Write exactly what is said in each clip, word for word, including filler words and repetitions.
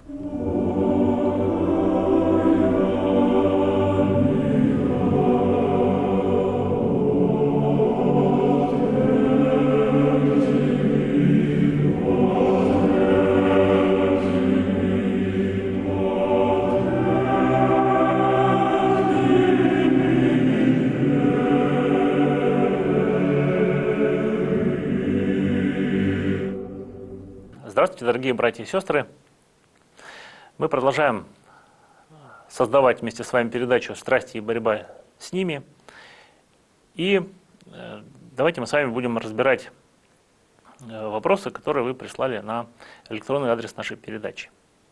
Здравствуйте, дорогие братья и сестры. Мы продолжаем создавать вместе с вами передачу «Страсти и борьба с ними». И давайте мы с вами будем разбирать вопросы, которые вы прислали на электронный адрес нашей передачи.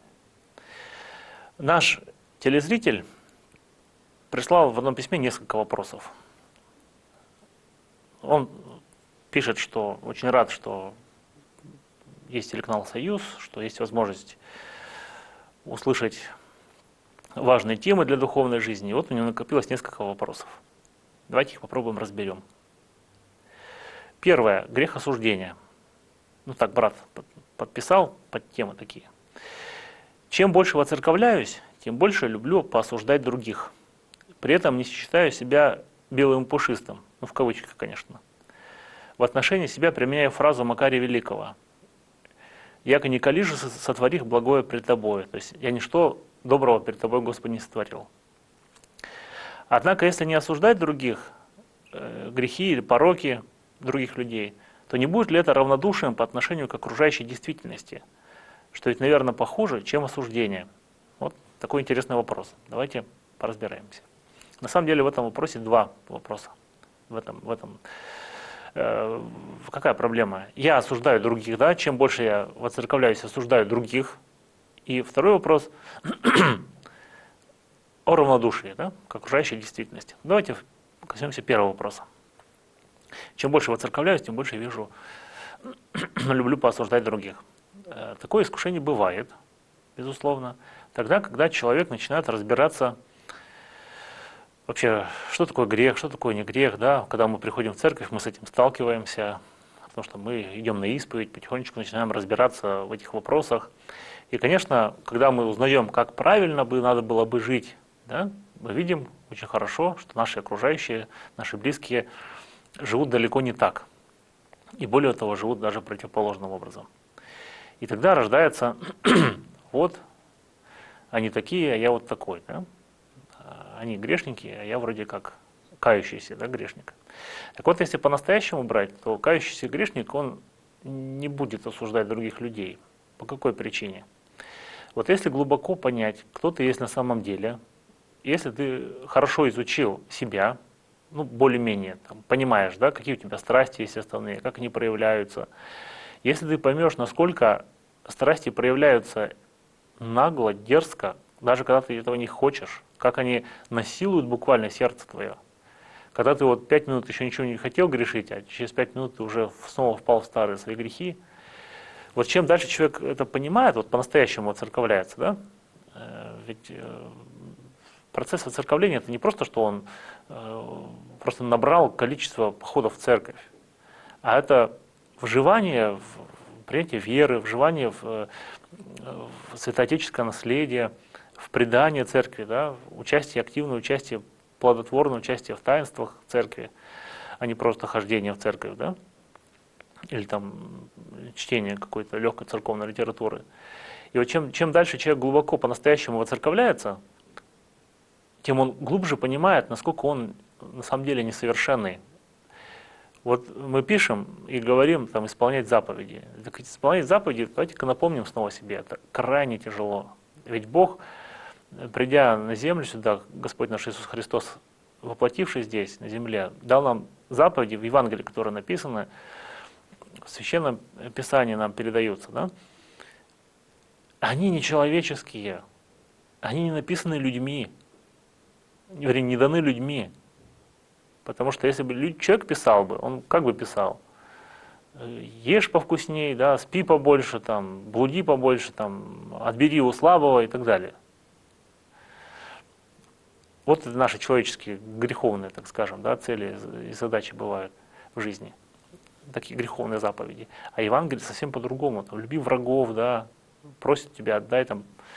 Наш телезритель прислал в одном письме несколько вопросов. Он пишет, что очень рад, что есть телеканал «Союз», что есть возможность услышать важные темы для духовной жизни. И вот у него накопилось несколько вопросов. Давайте их попробуем разберем. Первое. Грех осуждения. Ну так брат подписал под темы такие. Чем больше воцерковляюсь, тем больше люблю поосуждать других. При этом не считаю себя белым пушистым. Ну в кавычках, конечно. В отношении себя применяю фразу Макария Великого: «Яко не колиже сотворих благое пред тобою». То есть я ничто доброго перед тобой, Господи, не сотворил. Однако, если не осуждать других, э, грехи или пороки других людей, то не будет ли это равнодушием по отношению к окружающей действительности? Что ведь, наверное, похуже, чем осуждение. Вот такой интересный вопрос. Давайте поразбираемся. На самом деле в этом вопросе два вопроса. В этом, в этом Какая проблема? Я осуждаю других, да, чем больше я воцерковляюсь, осуждаю других. И второй вопрос о равнодушии, да, к окружающей действительности. Давайте коснемся первого вопроса. Чем больше воцерковляюсь, тем больше вижу, люблю поосуждать других. Такое искушение бывает, безусловно, тогда, когда человек начинает разбираться вообще, что такое грех, что такое не грех, да? Когда мы приходим в церковь, мы с этим сталкиваемся, потому что мы идем на исповедь, потихонечку начинаем разбираться в этих вопросах. И, конечно, когда мы узнаем, как правильно бы надо было бы жить, да, мы видим очень хорошо, что наши окружающие, наши близкие живут далеко не так. И более того, живут даже противоположным образом. И тогда рождается вот они такие, а я вот такой, да? Они грешники, а я вроде как кающийся, да, грешник. Так вот, если по-настоящему брать, то кающийся грешник, он не будет осуждать других людей. По какой причине? Вот если глубоко понять, кто ты есть на самом деле, если ты хорошо изучил себя, ну, более-менее, там, понимаешь, да, какие у тебя страсти есть основные, как они проявляются, если ты поймешь, насколько страсти проявляются нагло, дерзко, даже когда ты этого не хочешь, как они насилуют буквально сердце твое. Когда ты вот пять минут еще ничего не хотел грешить, а через пять минут ты уже снова впал в старые свои грехи. Вот чем дальше человек это понимает, вот по-настоящему воцерковляется, да? Ведь процесс воцерковления — это не просто, что он просто набрал количество походов в церковь, а это вживание в принятие веры, вживание в святоотеческое наследие, в предании церкви, да, участие, активное участие, плодотворное участие в таинствах церкви, а не просто хождение в церковь, да, или там чтение какой-то легкой церковной литературы. И вот чем, чем дальше человек глубоко по-настоящему воцерковляется, тем он глубже понимает, насколько он на самом деле несовершенный. Вот мы пишем и говорим там исполнять заповеди. Так исполнять заповеди, давайте-ка напомним снова себе, это крайне тяжело. Ведь Бог, придя на землю сюда, Господь наш Иисус Христос, воплотившись здесь, на земле, дал нам заповеди в Евангелии, которые написаны, в Священном Писании нам передаются, да? Они не человеческие, они не написаны людьми, вернее, не даны людьми. Потому что если бы человек писал бы, он как бы писал? Ешь повкусней, да, спи побольше, там, блуди побольше, там, отбери у слабого и так далее. Вот это наши человеческие, греховные, так скажем, да, цели и задачи бывают в жизни. Такие греховные заповеди. А Евангелие совсем по-другому. Там, люби врагов, да, просит тебя, отдай там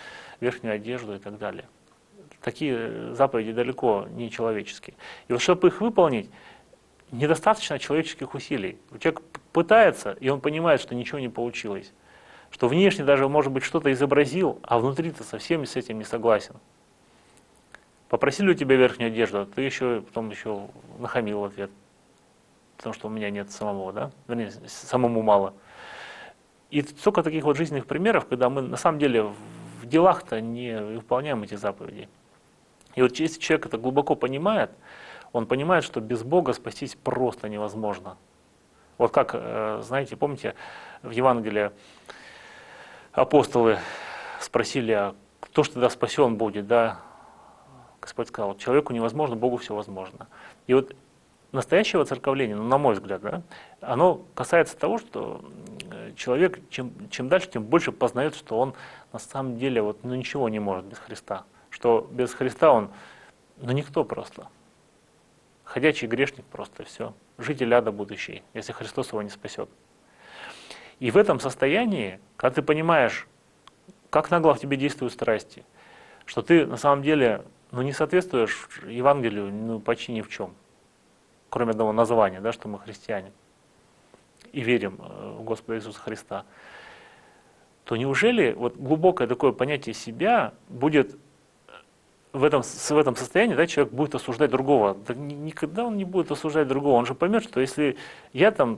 верхнюю одежду и так далее. Такие заповеди далеко не человеческие. И вот чтобы их выполнить, недостаточно человеческих усилий. Человек пытается, и он понимает, что ничего не получилось. Что внешне даже, может быть, что-то изобразил, а внутри-то совсем с этим не согласен. Попросили у тебя верхнюю одежду, а ты еще потом еще нахамил в ответ. Потому что у меня нет самого, да? Вернее, самому мало. И столько таких вот жизненных примеров, когда мы на самом деле в делах-то не выполняем эти заповеди. И вот если человек это глубоко понимает, он понимает, что без Бога спастись просто невозможно. Вот как, знаете, помните, в Евангелии апостолы спросили, а кто ж тогда спасен будет, да? Господь сказал, человеку невозможно, Богу все возможно. И вот настоящее воцерковление, ну, на мой взгляд, да, оно касается того, что человек, чем, чем дальше, тем больше познает, что он на самом деле вот, ну, ничего не может без Христа. Что без Христа он, ну, никто просто. Ходячий грешник просто, все. Житель ада будущий, если Христос его не спасет. И в этом состоянии, когда ты понимаешь, как нагло в тебе действуют страсти, что ты на самом деле ну, не соответствуешь Евангелию ну, почти ни в чем, кроме одного названия, да, что мы христиане и верим в Господа Иисуса Христа, то неужели вот глубокое такое понятие себя будет в этом, в этом состоянии, да, человек будет осуждать другого? Да никогда он не будет осуждать другого, он же поймет, что если я там,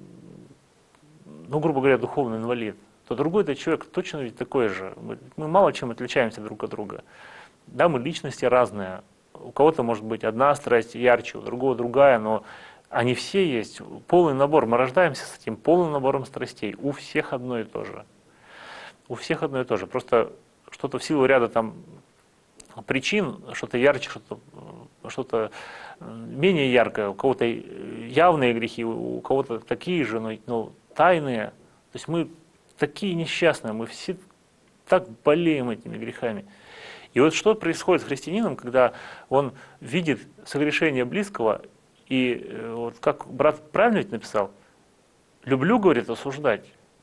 ну, грубо говоря, духовный инвалид, то другой этот человек точно ведь такой же. Мы мало чем отличаемся друг от друга. Да, мы личности разные. У кого-то может быть одна страсть ярче, у другого другая, но они все есть. Полный набор. Мы рождаемся с этим полным набором страстей. У всех одно и то же. У всех одно и то же. Просто что-то в силу ряда там причин, что-то ярче, что-то что-то менее яркое. У кого-то явные грехи, у кого-то такие же, но, но тайные. То есть мы такие несчастные, мы все так болеем этими грехами. И вот что происходит с христианином, когда он видит согрешение близкого, и вот как брат правильно ведь написал, люблю, говорит, осуждать.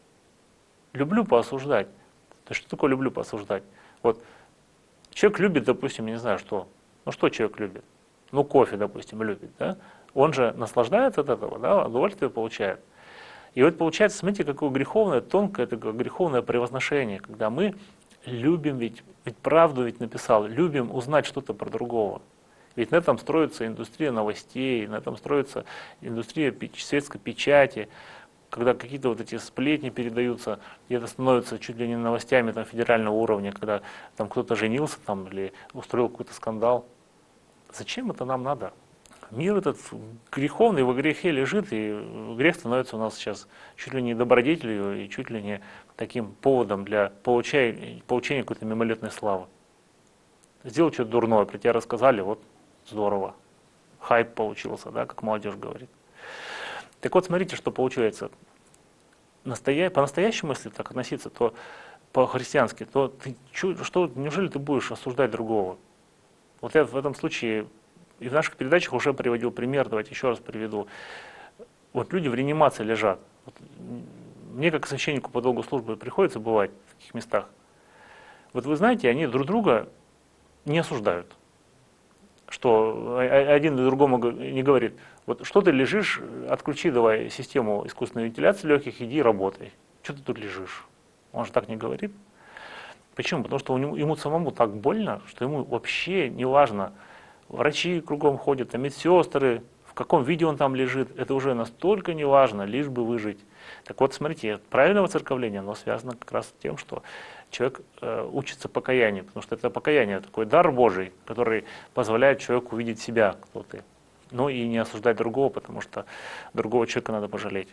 Люблю поосуждать. То есть что такое люблю поосуждать? Вот человек любит, допустим, не знаю что. Ну что человек любит? Ну кофе, допустим, любит. Да? Он же наслаждается от этого, да? Удовольствие получает. И вот получается, смотрите, какое греховное, тонкое такое греховное превозношение, когда мы любим, ведь, ведь правду ведь написал, любим узнать что-то про другого. Ведь на этом строится индустрия новостей, на этом строится индустрия светской печати, когда какие-то вот эти сплетни передаются, и это становится чуть ли не новостями там, федерального уровня, когда там кто-то женился там, или устроил какой-то скандал. Зачем это нам надо? Мир этот греховный, во грехе лежит, и грех становится у нас сейчас чуть ли не добродетелью и чуть ли не таким поводом для получения, получения какой-то мимолетной славы. Сделал что-то дурное, про тебя рассказали, вот здорово. Хайп получился, да, как молодежь говорит. Так вот, смотрите, что получается. Настоя... По-настоящему, если так относиться, то по-христиански, то ты, что, неужели ты будешь осуждать другого? Вот я в этом случае и в наших передачах уже приводил пример, давайте еще раз приведу. Вот люди в реанимации лежат. Вот мне, как священнику по долгу службы, приходится бывать в таких местах. Вот вы знаете, они друг друга не осуждают. Что один другому не говорит, вот что ты лежишь, отключи давай систему искусственной вентиляции легких, иди работай. Что ты тут лежишь? Он же так не говорит. Почему? Потому что ему самому так больно, что ему вообще не важно. Врачи кругом ходят, а медсестры, в каком виде он там лежит, это уже настолько не важно, лишь бы выжить. Так вот, смотрите, правильное воцерковление, оно связано как раз с тем, что человек э, учится покаянию, потому что это покаяние, такой дар Божий, который позволяет человеку увидеть себя, кто ты. Но и не осуждать другого, потому что другого человека надо пожалеть.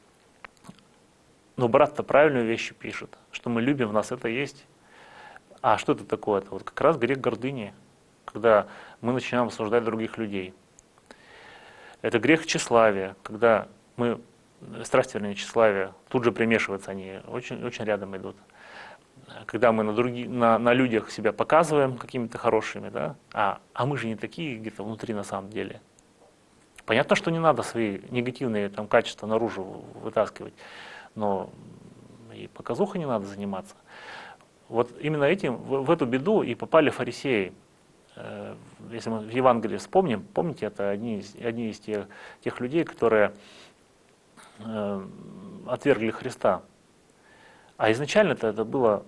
Но брат-то правильную вещь пишет, что мы любим, в нас это есть. А что это такое? Это вот как раз грех гордыни, когда мы начинаем осуждать других людей. Это грех тщеславия, когда мы, страсть, вернее, тщеславия, тут же примешиваются они, очень, очень рядом идут. Когда мы на, други, на, на людях себя показываем какими-то хорошими, да? а, а мы же не такие где-то внутри на самом деле. Понятно, что не надо свои негативные там, качества наружу вытаскивать, но и показухой не надо заниматься. Вот именно этим, в, в эту беду и попали фарисеи. Если мы в Евангелии вспомним, помните, это одни из, одни из тех, тех людей, которые э, отвергли Христа. А изначально это, это было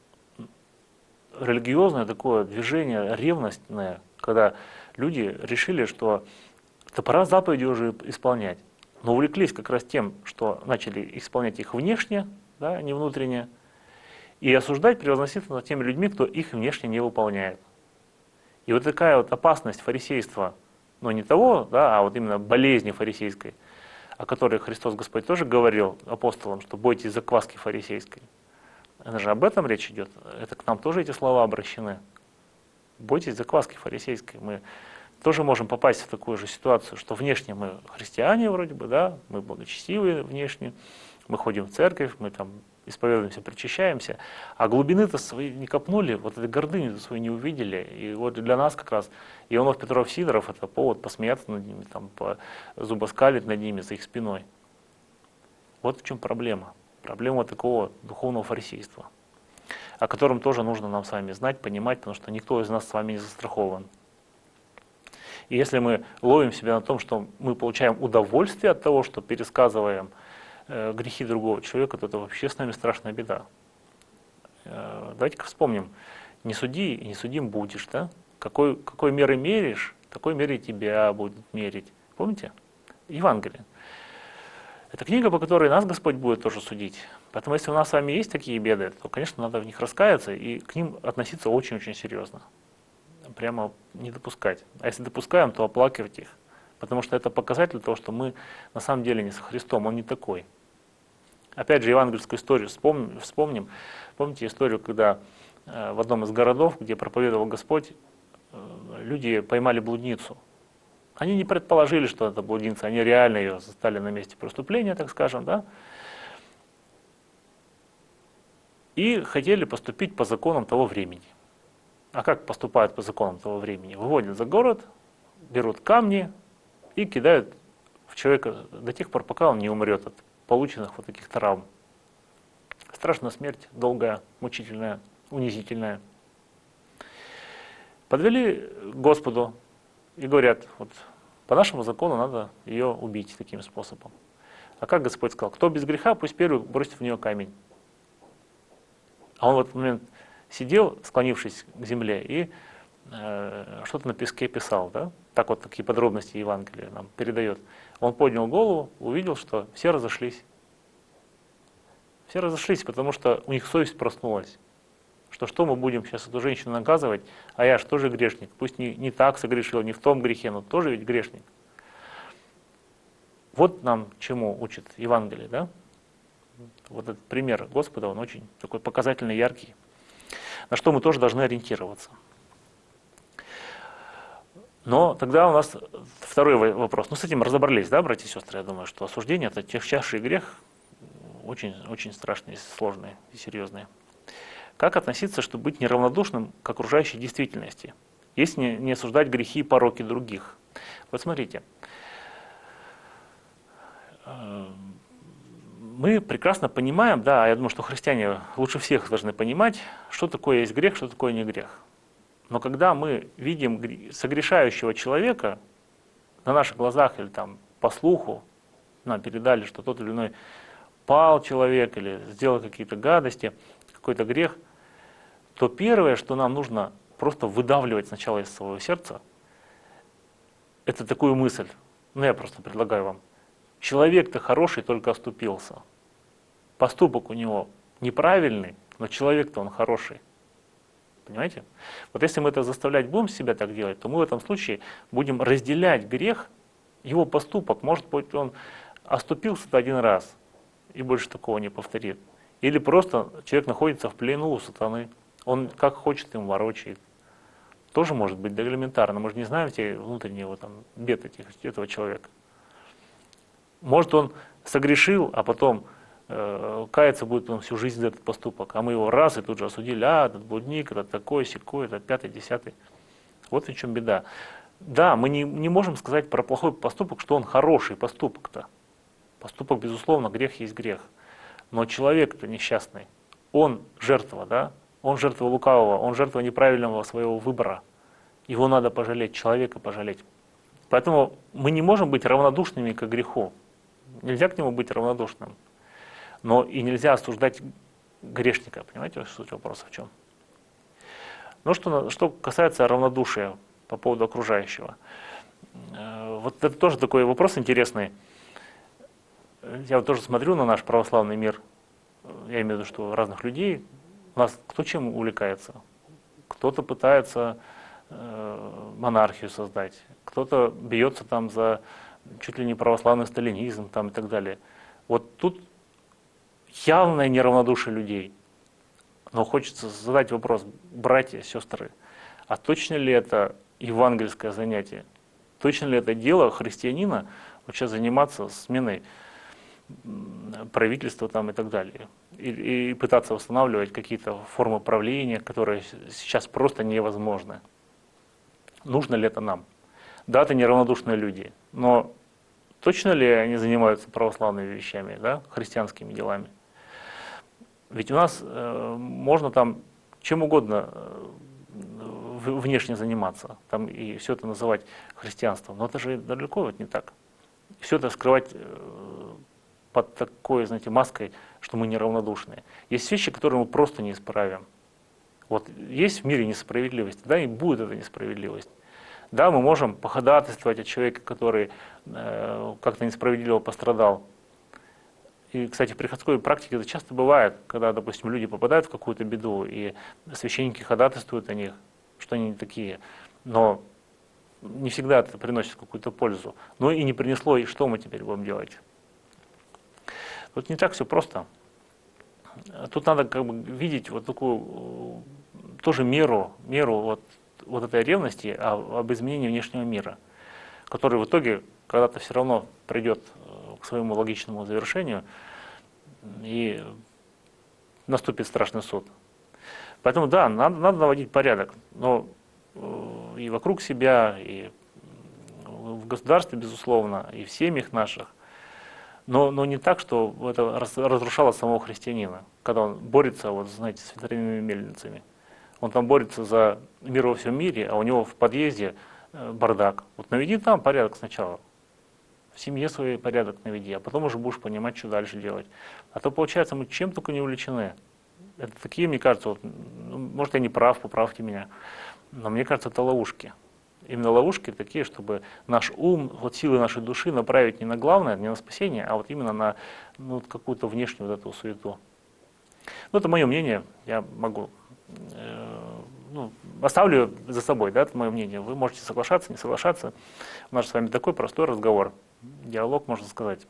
религиозное такое движение, ревностное, когда люди решили, что это пора заповеди уже исполнять. Но увлеклись как раз тем, что начали исполнять их внешне, да, а не внутренне, и осуждать, превозноситься над теми людьми, кто их внешне не выполняет. И вот такая вот опасность фарисейства, но не того, да, а вот именно болезни фарисейской, о которой Христос Господь тоже говорил апостолам, что бойтесь закваски фарисейской. Это же об этом речь идет. Это к нам тоже эти слова обращены. Бойтесь закваски фарисейской. Мы тоже можем попасть в такую же ситуацию, что внешне мы христиане вроде бы, да, мы благочестивые внешне, мы ходим в церковь, мы там исповедуемся, причащаемся, а глубины-то свои не копнули, вот этой гордыни свою не увидели. И вот для нас как раз Ионов, Петров, Сидоров — это повод посмеяться над ними, там, зубоскалить над ними за их спиной. Вот в чем проблема. Проблема такого духовного фарисейства, о котором тоже нужно нам с вами знать, понимать, потому что никто из нас с вами не застрахован. И если мы ловим себя на том, что мы получаем удовольствие от того, что пересказываем э, грехи другого человека, то это вообще с нами страшная беда. Э, давайте-ка вспомним: не суди и не судим будешь, да? Какой, какой мерой меришь, такой мерой тебя будут мерить. Помните? Евангелие. Это книга, по которой нас Господь будет тоже судить. Поэтому если у нас с вами есть такие беды, то, конечно, надо в них раскаяться и к ним относиться очень-очень серьезно. Прямо не допускать. А если допускаем, то оплакивать их. Потому что это показатель того, что мы на самом деле не со Христом, Он не такой. Опять же, евангельскую историю вспомним. вспомним. Помните историю, когда э, в одном из городов, где проповедовал Господь, э, люди поймали блудницу. Они не предположили, что это блудница, они реально ее застали на месте преступления, так скажем, да? И хотели поступить по законам того времени. А как поступают по законам того времени? Выводят за город, берут камни и кидают в человека до тех пор, пока он не умрет от полученных вот таких травм. Страшная смерть, долгая, мучительная, унизительная. Подвели к Господу и говорят: вот по нашему закону надо ее убить таким способом. А как Господь сказал? Кто без греха, пусть первый бросит в нее камень. А он в этот момент сидел, склонившись к земле, и э, что-то на песке писал. Да? Так вот такие подробности Евангелия нам передает. Он поднял голову, увидел, что все разошлись. Все разошлись, потому что у них совесть проснулась. Что что мы будем сейчас эту женщину наказывать, а я же тоже грешник. Пусть не, не так согрешил, не в том грехе, но тоже ведь грешник. Вот нам чему учит Евангелие, да? Вот этот пример Господа, он очень такой показательный, яркий, на что мы тоже должны ориентироваться. Но тогда у нас второй вопрос. Ну, с этим разобрались, да, братья и сестры? Я думаю, что осуждение — это тягчайший грех, очень, очень страшный, сложный и серьезный. Как относиться, чтобы быть неравнодушным к окружающей действительности, если не, не осуждать грехи и пороки других? Вот смотрите, мы прекрасно понимаем, да, я думаю, что христиане лучше всех должны понимать, что такое есть грех, что такое не грех. Но когда мы видим согрешающего человека на наших глазах или там по слуху, нам передали, что тот или иной пал человек или сделал какие-то гадости, какой-то грех, то первое, что нам нужно просто выдавливать сначала из своего сердца, это такую мысль. Ну, я просто предлагаю вам. Человек-то хороший, только оступился. Поступок у него неправильный, но человек-то он хороший. Понимаете? Вот если мы это заставлять будем себя так делать, то мы в этом случае будем разделять грех, его поступок. Может быть, он оступился-то один раз и больше такого не повторит. Или просто человек находится в плену у сатаны. Он как хочет им ворочает. Тоже может быть, да, элементарно. Мы же не знаем те внутренние вот, там, бед этих, этого человека. Может, он согрешил, а потом э, каяться будет он всю жизнь за этот поступок. А мы его раз и тут же осудили. А, этот блудник, этот такой, сякой, этот пятый, десятый. Вот в чем беда. Да, мы не, не можем сказать про плохой поступок, что он хороший поступок-то. Поступок, безусловно, грех есть грех. Но человек-то несчастный. Он жертва, да? Он жертва лукавого, он жертва неправильного своего выбора. Его надо пожалеть, человека пожалеть. Поэтому мы не можем быть равнодушными к греху. Нельзя к нему быть равнодушным. Но и нельзя осуждать грешника. Понимаете, суть вопроса в чем? Ну, что, что касается равнодушия по поводу окружающего. Вот это тоже такой вопрос интересный. Я вот тоже смотрю на наш православный мир. Я имею в виду, что разных людей. У нас кто чем увлекается? Кто-то пытается э, монархию создать, кто-то бьется там за чуть ли не православный сталинизм там, и так далее. Вот тут явное неравнодушие людей. Но хочется задать вопрос, братья, сестры, а точно ли это евангельское занятие? Точно ли это дело христианина вообще заниматься сменой правительства там и так далее? И, и пытаться восстанавливать какие-то формы правления, которые сейчас просто невозможны. Нужно ли это нам? Да, это неравнодушные люди, но точно ли они занимаются православными вещами, да, христианскими делами? Ведь у нас э, можно там чем угодно э, внешне заниматься, там и все это называть христианством, но это же далеко вот не так. Все это скрывать э, под такой, знаете, маской, что мы неравнодушные. Есть вещи, которые мы просто не исправим. Вот есть в мире несправедливость, да, и будет эта несправедливость. Да, мы можем походатайствовать от человека, который э, как-то несправедливо пострадал. И, кстати, в приходской практике это часто бывает, когда, допустим, люди попадают в какую-то беду, и священники ходатайствуют о них, что они такие. Но не всегда это приносит какую-то пользу. Но и не принесло, и что мы теперь будем делать? Тут не так все просто. Тут надо как бы видеть вот такую тоже меру, меру вот, вот этой ревности об изменении внешнего мира, который в итоге когда-то все равно придет к своему логичному завершению и наступит страшный суд. Поэтому да, надо, надо наводить порядок, но и вокруг себя, и в государстве, безусловно, и в семьях наших. Но, но не так, что это разрушало самого христианина, когда он борется, вот, знаете, с ветряными мельницами. Он там борется за мир во всем мире, а у него в подъезде бардак. Вот наведи там порядок сначала. В семье своей порядок наведи, а потом уже будешь понимать, что дальше делать. А то, получается, мы чем только не увлечены. Это такие, мне кажется, вот, ну, может, я не прав, поправьте меня, но мне кажется, это ловушки. Именно ловушки такие, чтобы наш ум, вот силы нашей души направить не на главное, не на спасение, а вот именно на ну, какую-то внешнюю вот эту суету. Ну, это мое мнение, я могу, э, ну, оставлю за собой, да, это мое мнение. Вы можете соглашаться, не соглашаться. У нас с вами такой простой разговор, диалог, можно сказать.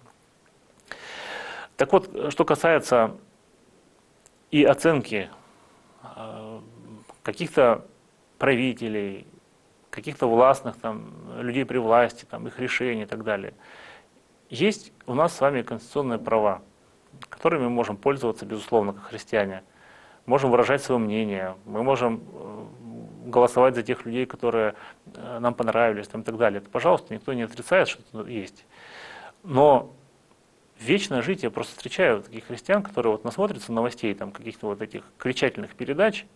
Так вот, что касается и оценки э, каких-то правителей, каких-то властных там, людей при власти, там, их решений и так далее. Есть у нас с вами конституционные права, которыми мы можем пользоваться, безусловно, как христиане. Можем выражать свое мнение, мы можем голосовать за тех людей, которые нам понравились там, и так далее. Это, пожалуйста, никто не отрицает, что это есть. Но вечное жить я просто встречаю таких христиан, которые вот насмотрятся новостей, там, каких-то вот этих кричательных передач,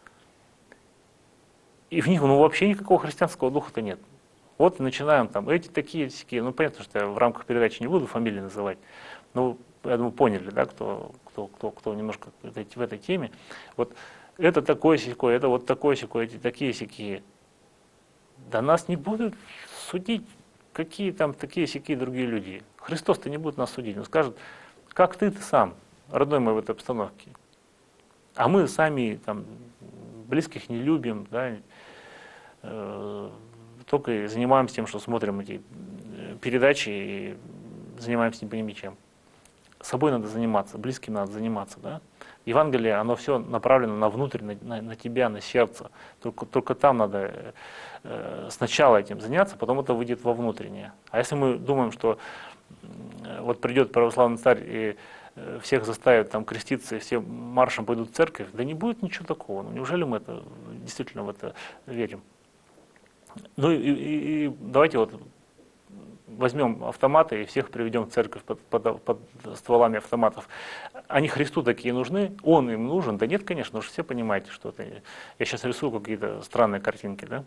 и в них ну, вообще никакого христианского духа-то нет. Вот и начинаем там, эти такие, такие. Ну, понятно, что я в рамках передачи не буду фамилии называть. Ну, я думаю, поняли, да, кто, кто, кто, кто немножко в этой, в этой теме. Вот это такое-сякое, это вот такое-сякое, эти такие-сякие. Да нас не будут судить, какие там такие-сякие другие люди. Христос-то не будет нас судить. Он скажет, как ты-то сам, родной мой, в этой обстановке. А мы сами там близких не любим, да, э, только занимаемся тем, что смотрим эти передачи и занимаемся не понимаем чем. Собой надо заниматься, близким надо заниматься. Да? Евангелие, оно все направлено на внутрь, на, на, на тебя, на сердце. Только, только там надо э, сначала этим заняться, потом это выйдет во внутреннее. А если мы думаем, что э, вот придет православный царь и э, всех заставит там креститься, и все маршем пойдут в церковь, да не будет ничего такого. Ну, неужели мы это, действительно в это верим? Ну и, и, и давайте вот возьмем автоматы и всех приведем в церковь под, под, под стволами автоматов. Они Христу такие нужны? Он им нужен? Да нет, конечно, уж все понимаете, что это. Я сейчас рисую какие-то странные картинки, да?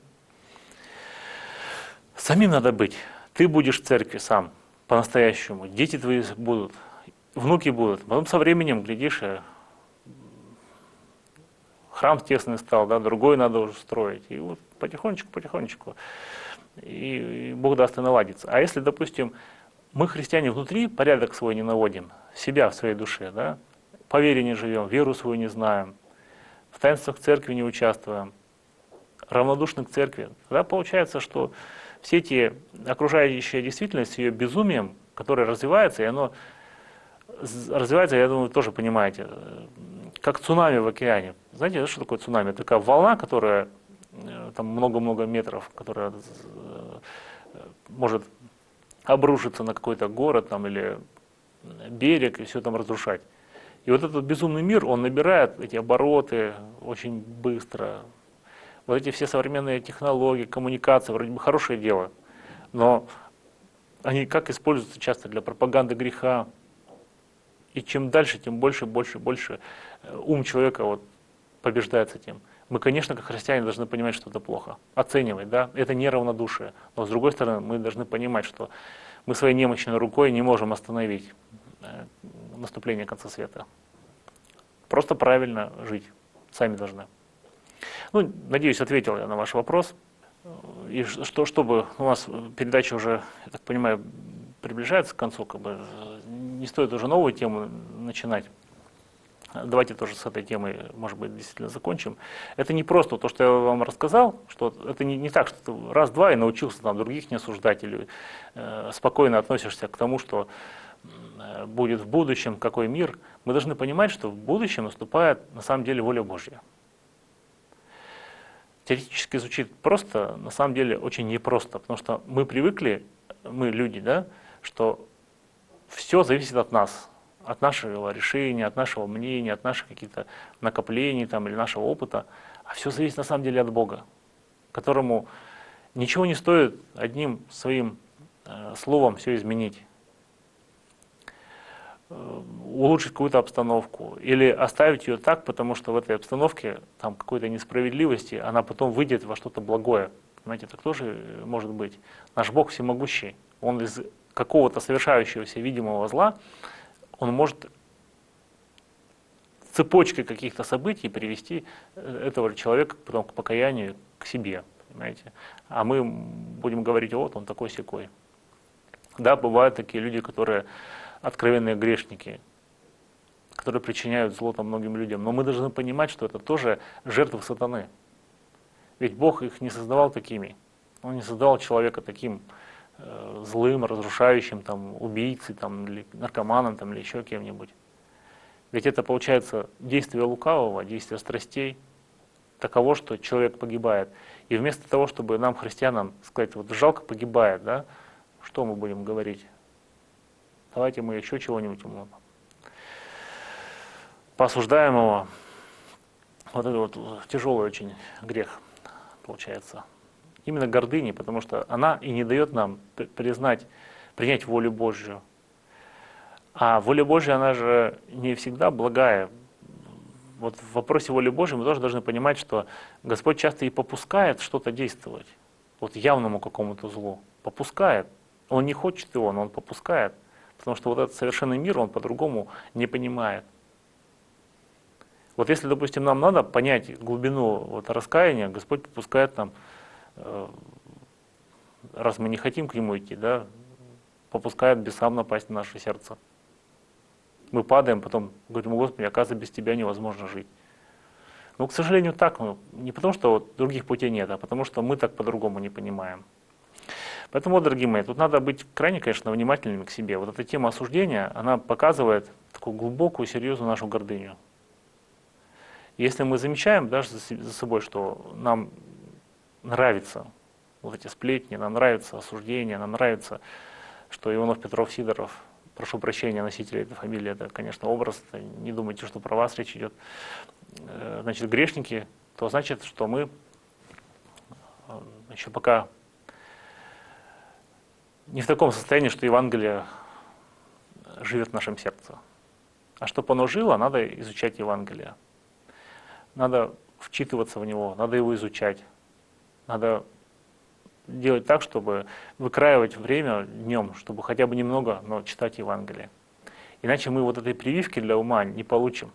Самим надо быть. Ты будешь в церкви сам, по-настоящему. Дети твои будут, внуки будут. Потом со временем, глядишь, храм тесный стал, да, другой надо уже строить. И вот потихонечку, потихонечку. И Бог даст и наладится. А если, допустим, мы, христиане, внутри порядок свой не наводим, себя в своей душе, да, по вере не живем, веру свою не знаем, в таинствах церкви не участвуем, равнодушны к церкви, тогда получается, что все эти окружающая действительность с ее безумием, которое развивается, и оно развивается, я думаю, тоже понимаете, как цунами в океане. Знаете, что такое цунами? Это такая волна, которая там много-много метров, которая может обрушиться на какой-то город там, или берег и все там разрушать. И вот этот безумный мир, он набирает эти обороты очень быстро. Вот эти все современные технологии, коммуникации, вроде бы хорошее дело, но они как используются часто для пропаганды греха. И чем дальше, тем больше, больше, больше ум человека вот побеждает этим. Мы, конечно, как христиане должны понимать, что это плохо, оценивать, да, это не равнодушие. Но с другой стороны, мы должны понимать, что мы своей немощной рукой не можем остановить наступление конца света. Просто правильно жить, сами должны. Ну, надеюсь, ответил я на ваш вопрос. И что, чтобы у нас передача уже, я так понимаю, приближается к концу, как бы не стоит уже новую тему начинать. Давайте тоже с этой темой, может быть, действительно закончим. Это не просто то, что я вам рассказал, что это не, не так, что ты раз-два и научился там других не осуждать или э, спокойно относишься к тому, что э, будет в будущем, какой мир. Мы должны понимать, что в будущем наступает на самом деле воля Божья. Теоретически звучит просто, на самом деле очень непросто, потому что мы привыкли, мы люди, да, что все зависит от нас, от нашего решения, от нашего мнения, от наших каких-то накоплений там, или нашего опыта, а все зависит на самом деле от Бога, которому ничего не стоит одним своим э, словом все изменить, э, улучшить какую-то обстановку или оставить ее так, потому что в этой обстановке там какой-то несправедливости, она потом выйдет во что-то благое. Знаете, так тоже может быть. Наш Бог всемогущий, Он из какого-то совершающегося видимого зла, он может цепочкой каких-то событий привести этого человека потом к покаянию, к себе, понимаете? А мы будем говорить, вот он такой-сякой. Да, бывают такие люди, которые откровенные грешники, которые причиняют зло там многим людям. Но мы должны понимать, что это тоже жертвы сатаны. Ведь Бог их не создавал такими. Он не создавал человека таким э, злым, разрушающим, там, убийцей, там, или наркоманом там, или еще кем-нибудь. Ведь это получается действие лукавого, действие страстей, таково, что человек погибает. И вместо того, чтобы нам, христианам, сказать, вот жалко погибает, да, что мы будем говорить? Давайте мы еще чего-нибудь ему поосуждаем его. Вот это вот тяжелый очень грех получается. Именно гордыни, потому что она и не дает нам признать, принять волю Божью. А воля Божья, она же не всегда благая. Вот в вопросе воли Божьей мы тоже должны понимать, что Господь часто и попускает что-то действовать, вот явному какому-то злу. Попускает. Он не хочет его, но он попускает. Потому что вот этот совершенный мир, он по-другому не понимает. Вот если, допустим, нам надо понять глубину вот раскаяния, Господь попускает нам, э, раз мы не хотим к Нему идти, да, попускает бесам напасть на наше сердце. Мы падаем, потом говорим, Господи, оказывается, без Тебя невозможно жить. Но, к сожалению, так, ну, не потому что вот других путей нет, а потому что мы так по-другому не понимаем. Поэтому, дорогие мои, тут надо быть крайне, конечно, внимательными к себе. Вот эта тема осуждения, она показывает такую глубокую, серьезную нашу гордыню. Если мы замечаем даже за собой, что нам нравятся вот эти сплетни, нам нравится осуждение, нам нравится, что Иванов, Петров, Сидоров, прошу прощения, носители этой фамилии, это, конечно, образ, это не думайте, что про вас речь идет, значит, грешники, то значит, что мы еще пока не в таком состоянии, что Евангелие живет в нашем сердце. А чтобы оно жило, надо изучать Евангелие. Надо вчитываться в него, надо его изучать. Надо делать так, чтобы выкраивать время днем, чтобы хотя бы немного, но читать Евангелие. Иначе мы вот этой прививки для ума не получим.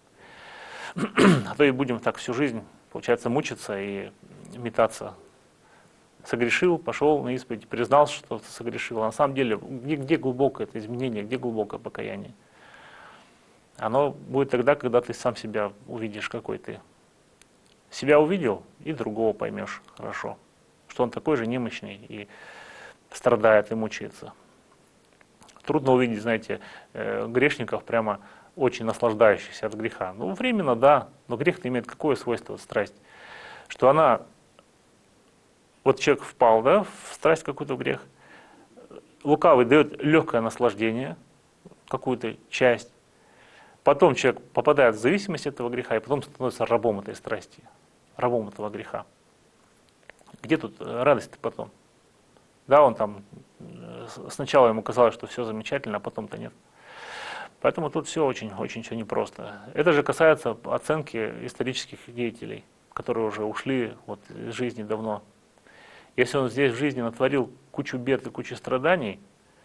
А то и будем так всю жизнь, получается, мучиться и метаться. Согрешил, пошел на исповедь, признал, что ты согрешил. А на самом деле, где, где глубокое это изменение, где глубокое покаяние? Оно будет тогда, когда ты сам себя увидишь, какой ты. Себя увидел, и другого поймешь хорошо, что он такой же немощный и страдает и мучается. Трудно увидеть, знаете, грешников прямо очень наслаждающихся от греха. Ну, временно, да, но грех имеет какое свойство, страсть? Что она, вот человек впал, да, в страсть какую-то, в грех, лукавый дает легкое наслаждение, какую-то часть, потом человек попадает в зависимость от этого греха, и потом становится рабом этой страсти, рабом этого греха. Где тут радость-то потом? Да, он там, сначала ему казалось, что все замечательно, а потом-то нет. Поэтому тут все очень-очень все непросто. Это же касается оценки исторических деятелей, которые уже ушли вот, из жизни давно. Если он здесь в жизни натворил кучу бед и кучу страданий,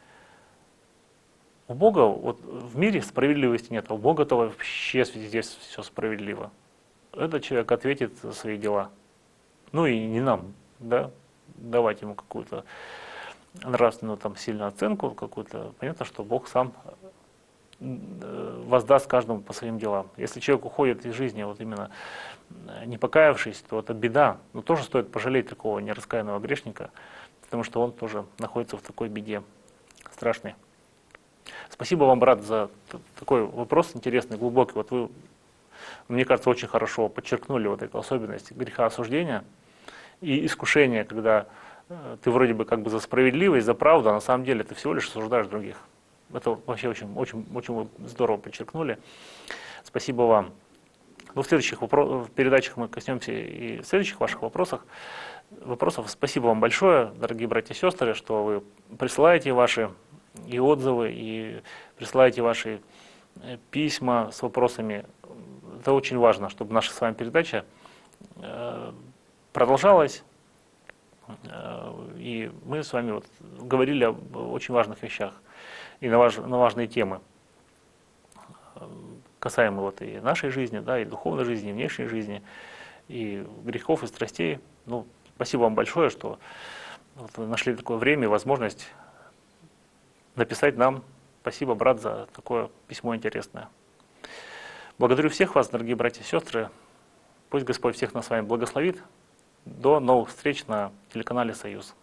у Бога, вот в мире справедливости нет, а у Бога-то вообще здесь все справедливо. Этот человек ответит за свои дела. Ну и не нам, да, давать ему какую-то нравственную там сильную оценку какую-то. Понятно, что Бог сам воздаст каждому по своим делам. Если человек уходит из жизни вот именно не покаявшись, то это беда. Но тоже стоит пожалеть такого нераскаянного грешника, потому что он тоже находится в такой беде страшной. Спасибо вам, брат, за такой вопрос интересный, глубокий. Вот вы, мне кажется, очень хорошо подчеркнули вот эту особенность греха осуждения и искушения, когда ты вроде бы как бы за справедливость, за правду, а на самом деле ты всего лишь осуждаешь других. Это вообще очень, очень, очень здорово подчеркнули. Спасибо вам. Ну, в следующих вопрос, в передачах мы коснемся и в следующих ваших вопросах. Вопросов. Спасибо вам большое, дорогие братья и сестры, что вы присылаете ваши и отзывы, и присылаете ваши письма с вопросами. Это очень важно, чтобы наша с вами передача продолжалась. И мы с вами вот говорили об очень важных вещах и на, важ, на важные темы, касаемо вот и нашей жизни, да, и духовной жизни, и внешней жизни, и грехов, и страстей. Ну, спасибо вам большое, что вот вы нашли такое время и возможность написать нам. Спасибо, брат, за такое письмо интересное. Благодарю всех вас, дорогие братья и сестры. Пусть Господь всех нас с вами благословит. До новых встреч на телеканале «Союз».